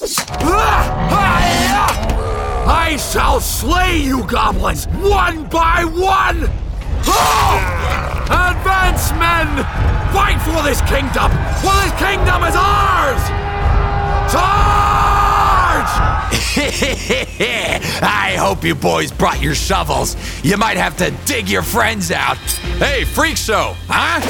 I shall slay you goblins, one by one! Advance, men! Fight for this kingdom, for this kingdom is ours! Charge! I hope you boys brought your shovels. You might have to dig your friends out. Hey, freak show, huh?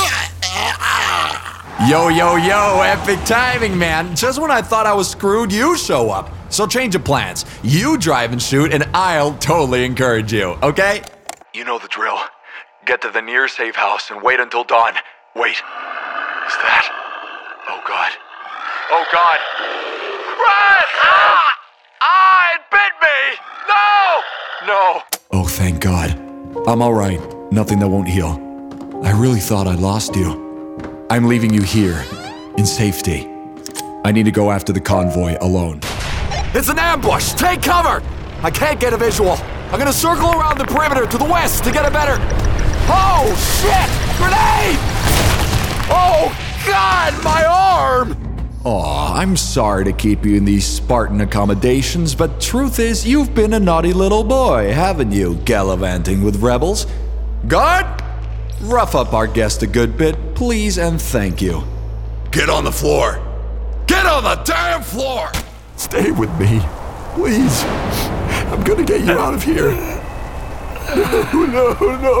Yo, epic timing, man. Just when I thought I was screwed, you show up. So change of plans. You drive and shoot, and I'll totally encourage you, okay? You know the drill. Get to the near safe house and wait until dawn. Wait. Is that? Oh, God. Oh, God. Run! It bit me! No! Oh, thank God. I'm all right. Nothing that won't heal. I really thought I lost you. I'm leaving you here, in safety. I need to go after the convoy alone. It's an ambush! Take cover! I can't get a visual. I'm gonna circle around the perimeter to the west to get a better... Oh, shit! Grenade! Oh, God, my arm! Aw, I'm sorry to keep you in these Spartan accommodations, but truth is, you've been a naughty little boy, haven't you, gallivanting with rebels? Guard! Rough up our guest a good bit, please and thank you. Get on the floor! Get on the damn floor! Stay with me, please. I'm gonna get you out of here. No,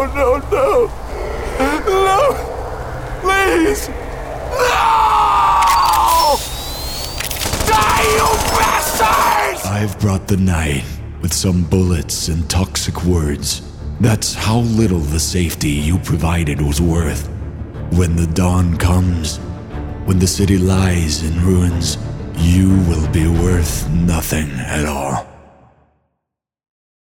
please. No! Die, you bastards! I've brought the night with some bullets and toxic words. That's how little the safety you provided was worth. When the dawn comes, when the city lies in ruins, you will be worth nothing at all.